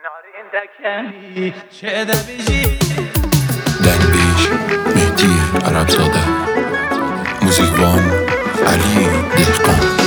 دنبیش مهدی عربزاده موزیکوان علی دهقان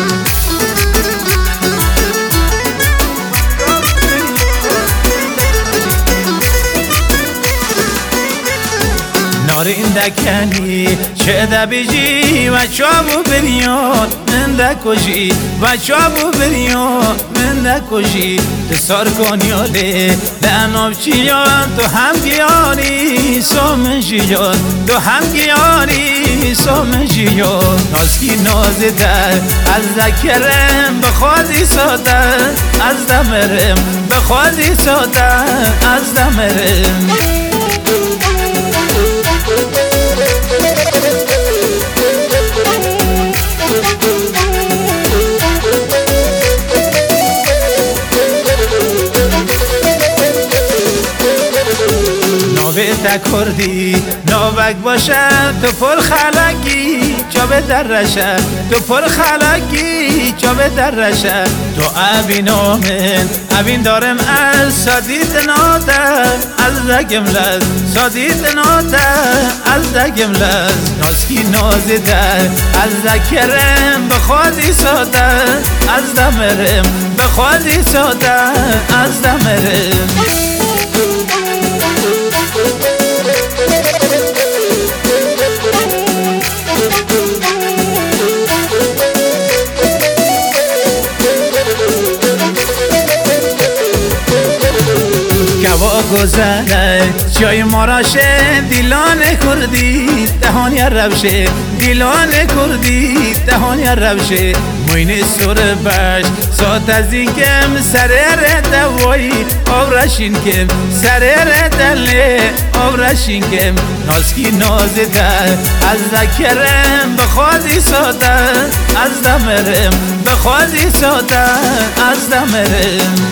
نارین دکنی چه دبیجی و چابو بریان من دکوشی و چابو بریان من دکوشی دسار کنیاله لعناب چیان تو هم گیانی سوم جیان تو هم گیانی سوم جیان نازکی نازه در از ذکرم بخوادی ساده از دمرم بخوادی ساده از دمرم کردی نوک باشد تو پر خلقی چا به درشه تو پر خلقی چا به درشه تو ابین آمن ابین دارم از سادیت ناده از دگم لز سادیت ناده از دگم لز نازکی نازه در از ذکرم بخوادی ساده از دمرم بخوادی ساده از دمرم گذره جای ماراشه دیلان کردی دهانی روشه دیلان کردی دهانی روشه موین سر بش سات از این کم سرر دوایی آورشین کم سرر دله آورشین کم نازکی نازه در از ذکرم بخوادی ساده از دمرم بخوادی ساده از دمرم